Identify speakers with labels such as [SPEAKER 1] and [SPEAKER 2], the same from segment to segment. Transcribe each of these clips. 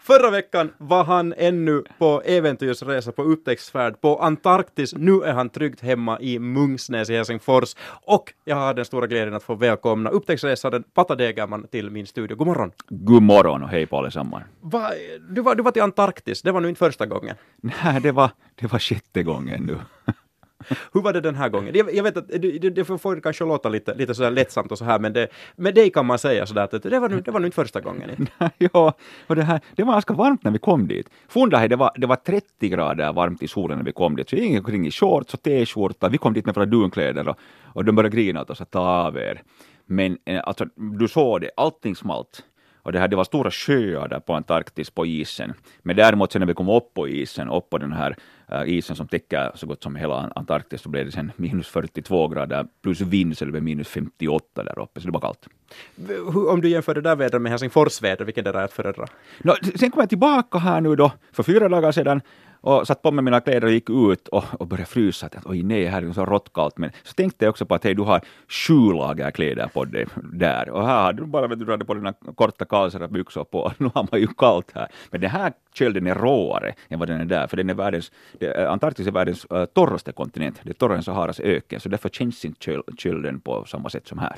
[SPEAKER 1] Förra veckan var han ännu på äventyrsresa på upptäcktsfärd på Antarktis. Nu är han tryggt hemma i Mungsnäs i Helsingfors. Och jag har den stora glädjen att få välkomna upptäcktsresaren Pata Degerman till min studio. God morgon.
[SPEAKER 2] God morgon och hej på allesammans.
[SPEAKER 1] Du var till Antarktis. Det var nu inte första gången.
[SPEAKER 2] Nej, det var 6:e gången nu.
[SPEAKER 1] Hur var det den här gången? Jag vet att det får kanske låta lite sådär lättsamt och så här, men med dig kan man säga sådär att det var nu inte första gången.
[SPEAKER 2] Ja, och det var ganska varmt när vi kom dit. Funda, det var 30 grader varmt i solen när vi kom dit, så jag gick omkring i shorts och t-skjorta. Vi kom dit med våra dunkläder och de började grina åt oss att ta av er. Men alltså, du såg det, allting smalt. Och det var stora sjöar där på Antarktis på isen. Men däremot sen när vi kom upp på isen, upp på den här isen som täcker så gott som hela Antarktis, så blev det sen minus 42 grader plus vind, så det blev minus 58 där uppe, så det var kallt.
[SPEAKER 1] Om du jämför det där vädret med Helsingfors väder, vilken det är att föredra?
[SPEAKER 2] Sen kom jag tillbaka här nu då för 4 dagar sedan och satt på med mina kläder och gick ut och började frysa. Att, oj nej, här är det så råttkallt. Men så tänkte jag också på att hej, du har 7 lager kläder på dig där. Och här hade du bara du hade på dina korta kalsar och byxor på. Nu har man ju kallt här. Men den här kölden är råare än vad den är där. För den är Antarktis är världens torraste kontinent. Det är torrare än Saharas öken. Så därför känns inte kölden på samma sätt som här.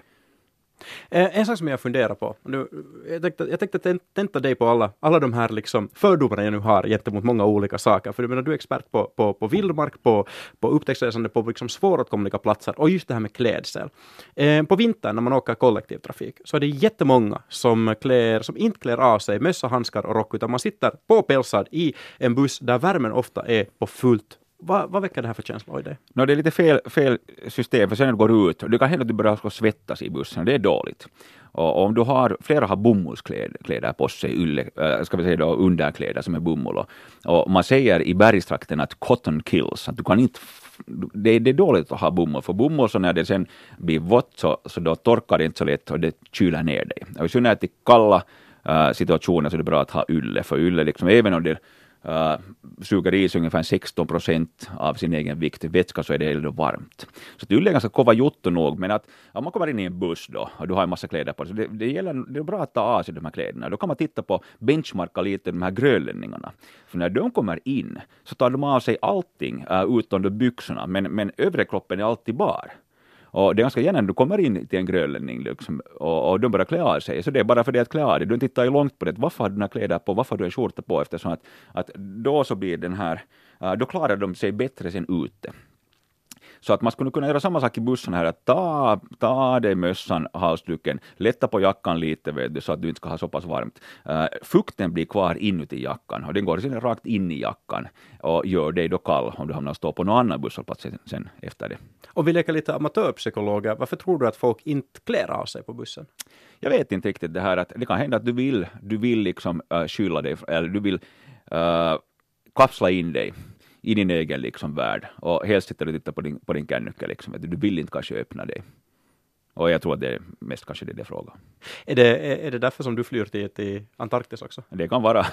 [SPEAKER 1] En sak som jag funderar på, jag tänkte tenta dig på alla de här liksom fördomarna jag nu har gentemot många olika saker, för du är expert på vildmark, på upptäcktsresande, på liksom svåråtkomliga platser och just det här med klädsel. På vintern när man åker kollektivtrafik så är det jättemånga som inte klär av sig mössa, handskar och rock, utan man sitter på pälsad i en buss där värmen ofta är på fullt. Vad väcker det här för känsla i det?
[SPEAKER 2] Det är lite fel system, för sen när du går ut, det kan hända att du börjar svettas i bussen, det är dåligt. Och om du flera har bomullskläder på sig, underkläder som är bomull. Och man säger i bergstrakten att cotton kills, att du kan inte, det är dåligt att ha bomull, för bomull så när det sen blir vått så då torkar det inte så lätt och det kyler ner dig. Och i synnerhet i kalla situationer så är det bra att ha ylle, för ylle liksom, även om det suger i sig ungefär 16% av sin egen vikt vätska, så är det ändå varmt. Så det är ganska kova jotto nog, men att om man kommer in i en buss då och du har en massa kläder på sig, det är bra att ta av sig de här kläderna. Då kan man titta på, benchmarka lite de här grönlänningarna. För när de kommer in så tar de av sig allting utom de byxorna, men övre kroppen är alltid bar. Och det är ganska gärna när du kommer in till en grönlänning liksom, och de börjar klä av sig. Så det är bara för det att klä av dig. Du tittar ju långt på det. Varför har du dina kläder på? Varför har du en skjorta på? Eftersom att då så blir den här, då klarar de sig bättre sen ute. Så att man skulle kunna göra samma sak i bussen här, att ta dig mössan, halsduken, lätta på jackan lite så att du inte ska ha så pass varmt. Fukten blir kvar inuti jackan och den går sen rakt in i jackan och gör dig då kall om du hamnar stå på någon annan busshållplats sen efter det.
[SPEAKER 1] Och vi leker lite amatörpsykologer. Varför tror du att folk inte klär av sig på bussen?
[SPEAKER 2] Jag vet inte riktigt det här, att det kan hända att du vill liksom skylla dig, eller du vill kapsla in dig i din egen liksom värld, och helst sitter du och tittar på din kännycka liksom. Du vill inte kanske öppna dig. Och jag tror att det är mest kanske det frågan.
[SPEAKER 1] Är det därför som du flyr till Antarktis också?
[SPEAKER 2] Det kan vara.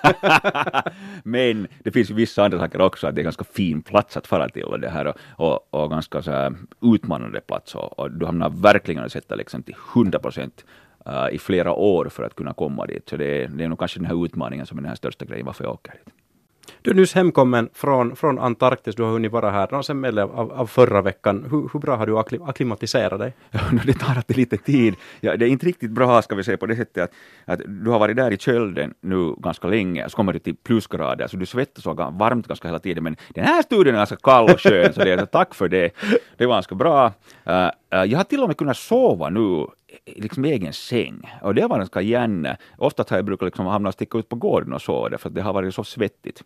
[SPEAKER 2] Men det finns ju vissa andra saker också, att det är ganska fin plats att fara till det här, och ganska så här utmanande plats, och du hamnar verkligen att sätta liksom till 100% i flera år för att kunna komma dit. Så det är nog kanske den här utmaningen som är den här största grejen varför jag åker dit.
[SPEAKER 1] Du är nyss hemkommen från Antarktis, du har hunnit vara här och sen med av förra veckan. Hur bra har du akklimatiserat dig?
[SPEAKER 2] Ja, det tar alltid lite tid. Ja, det är inte riktigt bra, ska vi säga, på det sättet att du har varit där i kölden nu ganska länge, så kommer du till plusgrader, så du svettas så varmt ganska hela tiden, men den här studien är ganska kall och skön, så det är tack för det. Det var ganska bra. Jag har till och med kunnat sova nu liksom i egen säng, och det var ganska gärna. Ofta har jag brukat liksom hamna och sticka ut på gården och så, för att det har varit så svettigt.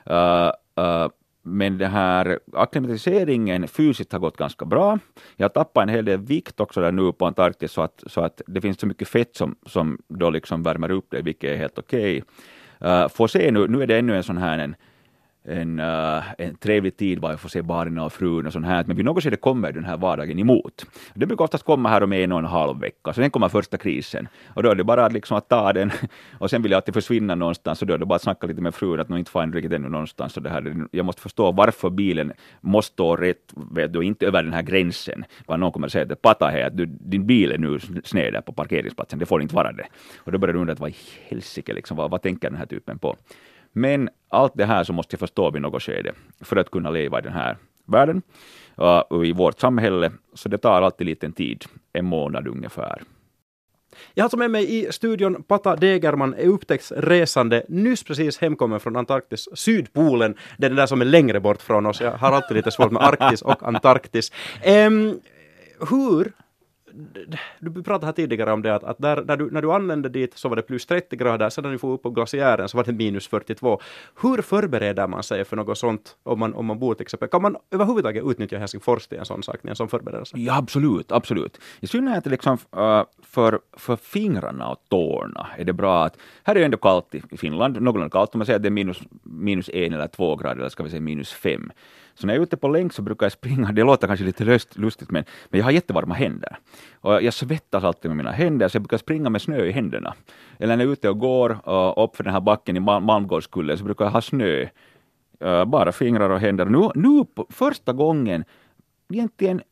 [SPEAKER 2] Men den här akklimatiseringen fysiskt har gått ganska bra. Jag har tappat en hel del vikt också där nu på Antarktis, så att det finns så mycket fett som då liksom värmer upp det, vilket är helt okej. Får se nu är det ännu en sån här en trevlig tid var att få se barnen och frun och sånt här, men vid något skede kommer den här vardagen emot. Det brukar oftast komma här om 1,5 vecka, så sen kommer första krisen och då är det bara liksom att ta den och sen vill jag alltid försvinna någonstans och då är det bara att snacka lite med frun att nog inte fan riktigt ännu någonstans och det här, jag måste förstå varför bilen måste stå rätt, vet du, inte över den här gränsen, bara någon kommer att säga att pata här, att din bil är nu sned där på parkeringsplatsen, det får inte vara det, och då börjar du undra att vad i helsike liksom, vad tänker den här typen på? Men allt det här så måste jag förstå vid något skede för att kunna leva i den här världen och i vårt samhälle. Så det tar alltid liten tid, 1 månad ungefär.
[SPEAKER 1] Jag har alltså med mig i studion Pata Degerman, är upptäcktsresande, nyss precis hemkommen från Antarktis, Sydpolen, det är den där som är längre bort från oss. Jag har alltid lite svårt med Arktis och Antarktis. Du pratade här tidigare om det att när du anlände dit så var det plus 30 grader, sedan du får upp på glaciären så var det minus 42. Hur förbereder man sig för något sånt om man bor till exempel? Kan man överhuvudtaget utnyttja Helsingfors till en sån sak, en sån förberedelse?
[SPEAKER 2] Ja, absolut. I synnerhet liksom, för fingrarna och tårna är det bra att, här är det ändå kallt i Finland, någorlunda kallt, om man säger att det är minus 1 eller 2 grader, eller ska vi säga minus 5. Så när jag är ute på länk så brukar jag springa, det låter kanske lite lustigt, men jag har jättevarma händer. Och jag svettas alltid med mina händer, så jag brukar springa med snö i händerna. Eller när jag är ute och går upp för den här backen i Malmgårdskullen så brukar jag ha snö, bara fingrar och händer. Nu första gången, egentligen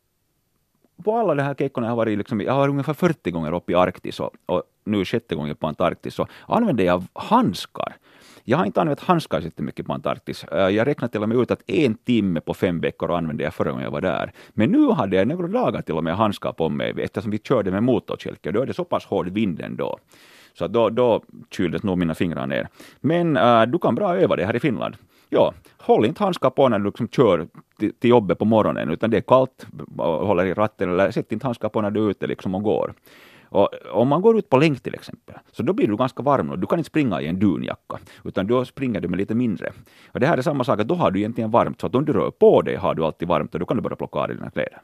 [SPEAKER 2] på alla de här kekkorna jag har varit, liksom, jag har ungefär 40 gånger upp i Arktis och nu 6:e gången på Antarktis, så använder jag handskar. Jag har inte använt handskar så mycket på Antarktis. Jag räknade till och med ut att 1 timme på 5 veckor använde jag förra gången jag var där. Men nu hade jag några dagar till och med handskar på mig eftersom vi körde med motorkälke. Då är det så pass hård vinden då. Så då kyldes nog mina fingrar ner. Men du kan bra öva det här i Finland. Ja, håll inte handskar på när du liksom kör till jobbet på morgonen, utan det är kallt och håller i ratten, eller sätt inte handskar på när du är ute liksom och går. Och om man går ut på länk till exempel, så då blir du ganska varm och du kan inte springa i en dunjacka, utan då springer du med lite mindre. Och det här är samma sak, att då har du egentligen varmt, så att om du rör på dig har du alltid varmt och då kan du börja plocka av dig dina kläder.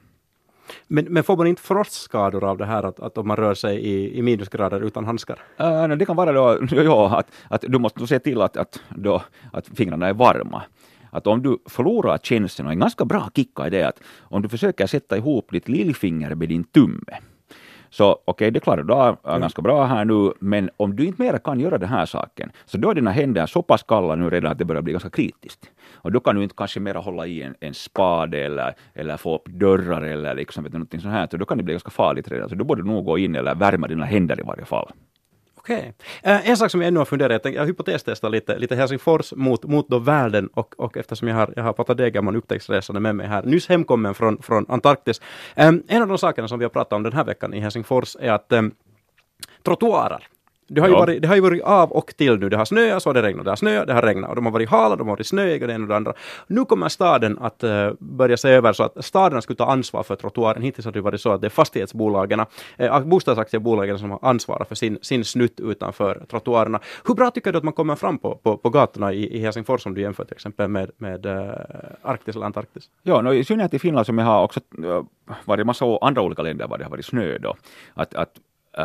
[SPEAKER 1] Men får man inte frostskador av det här att om man rör sig i minusgrader utan handskar?
[SPEAKER 2] Det kan vara då, ja, att du måste se till att fingrarna är varma. Att om du förlorar känslan, och en ganska bra kicka är det att om du försöker sätta ihop ditt lillfinger med din tumme. Så okej, det klarar du av ganska bra här nu, men om du inte mer kan göra den här saken, så då är dina händer så pass kalla nu redan att det börjar bli ganska kritiskt. Och då kan du inte kanske mer hålla i en spade eller få upp dörrar eller liksom, någonting sånt här, så då kan det bli ganska farligt redan. Så då borde du nog gå in eller värma dina händer i varje fall.
[SPEAKER 1] Okej. En sak som jag ännu har funderat, jag hypotestestar lite Helsingfors mot då världen och eftersom jag har Pata Degerman upptäcktsresande med mig här, nyss hemkommen från Antarktis. En av de sakerna som vi har pratat om den här veckan i Helsingfors är att trottoarer. Det har ju varit av och till nu. Det har snöat, så har det regnat. Det har snöat, det har regnat. Och de har varit hala, de har varit snöiga, det ena och det andra. Nu kommer staden att börja se över så att staden skulle ta ansvar för trottoaren. Hittills har det varit så att det är fastighetsbolagen, bostadsaktiebolagen som har ansvarat för sin snutt utanför trottoarerna. Hur bra tycker du att man kommer fram på gatorna i Helsingfors om du jämför till exempel med Arktis eller Antarktis?
[SPEAKER 2] Ja, i synnerhet i Finland som jag har också varit massa andra olika länder var det har varit snö då. Att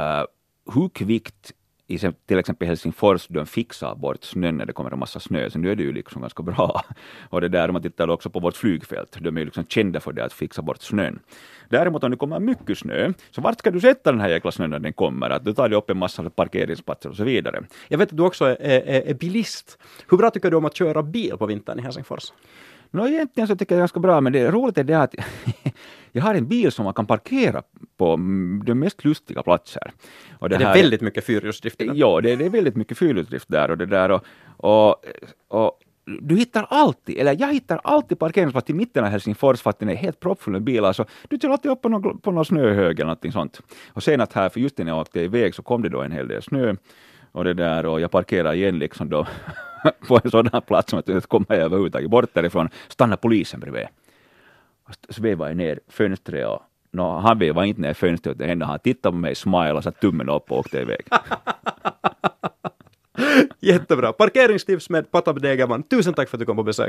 [SPEAKER 2] hur kvickt till exempel Helsingfors, de fixar bort snön när det kommer en massa snö, så nu är det ju liksom ganska bra. Och det där, om man tittar också på vårt flygfält, de är ju liksom kända för det att fixa bort snön. Däremot om det kommer mycket snö, så vart ska du sätta den här jäkla snön när den kommer? Att du tar upp en massa parkeringsplatser och så vidare.
[SPEAKER 1] Jag vet att du också är bilist. Hur bra tycker du om att köra bil på vintern i Helsingfors?
[SPEAKER 2] Egentligen så tycker jag ganska bra, men det roligt är det att jag har en bil som man kan parkera på de mest lustiga platser. Och
[SPEAKER 1] det är väldigt mycket fyrhjulsdrift.
[SPEAKER 2] Ja, det är väldigt mycket fyrhjulsdrift där och det där och du hittar alltid, eller jag hittar alltid parkeringsplats i mitten av Helsingfors för att den är helt proppfull med bilar, så du kör alltid upp på någon snöhög eller någonting sånt. Och senast här, för just när jag åkte iväg så kom det då en hel del snö och det där, och jag parkerar igen liksom då på en sådan plats som att kommer jag överhuvudtaget bort därifrån, stannar polisen bredvid. Så vevar jag ner fönstret och han vevar inte ner fönstret, det enda han tittade på mig, smile och satt tummen upp och åkte iväg.
[SPEAKER 1] Jättebra. Parkeringstips med Pata Degerman. Tusen tack för att du kom på besök.